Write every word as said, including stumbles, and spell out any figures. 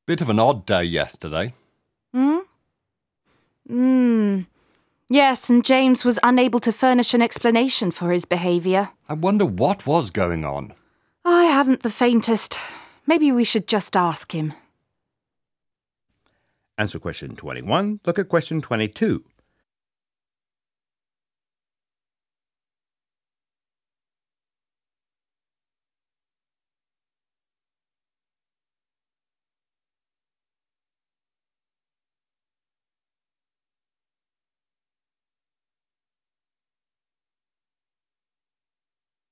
Bit of an odd day yesterday. Hmm? Hmm. Yes, and James was unable to furnish an explanation for his behaviour. I wonder what was going on. I haven't the faintest. Maybe we should just ask him. Answer question twenty-one. Look at question twenty-two.